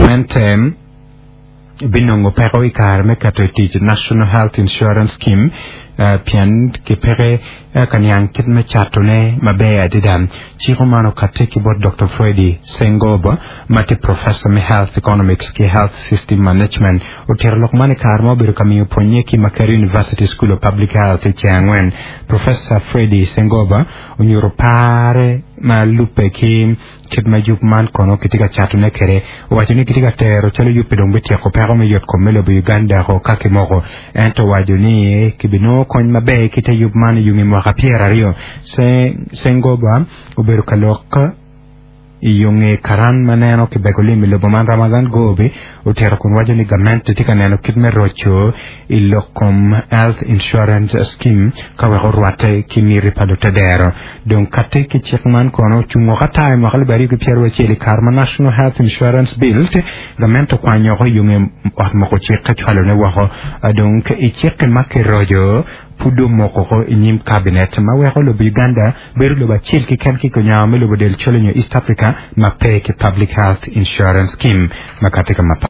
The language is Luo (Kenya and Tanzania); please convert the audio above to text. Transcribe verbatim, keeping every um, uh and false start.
government um, binongo pero ikar me katoti National Health Insurance Scheme uh, pian kipere uh, kanyang kit me chatune mabe adidam chiromano kateki bot Doctor Freddy Sengoba mate professor me health economics ki health system management uterlok mane karmo biru kami ponye ki Makere University School of Public Health changwen Professor Freddy Sengoba unyuropare malupe ki kit majup man kono kitika chatune kere wajuni kitika tero chalo yupe dombeti ya kopero me yot komelo bu Uganda ho kakimoko ento wajuni kibino kon mabe kita yup man yungi mwakapiera rio se Sengoba uberu kaloka iyonge karan maneno kibegoli miloboman Ramadan gobe utera kun wajuni government tika neno kidme rocho ilokom health insurance scheme kawe horwate kimiri palotadero donc kate ki chekman kono chumo kata ma khali bari ki pierre cheli karma national health insurance bill government kwa nyoho yonge wax mako chekka chalone waxo donc i chekka makirojo pudo moko ko inyim cabinet ma wexo lo Uganda beru lo ba chil ki kan ki ko nyaame lo del cholo East Africa ma pay ki public health insurance scheme makate ka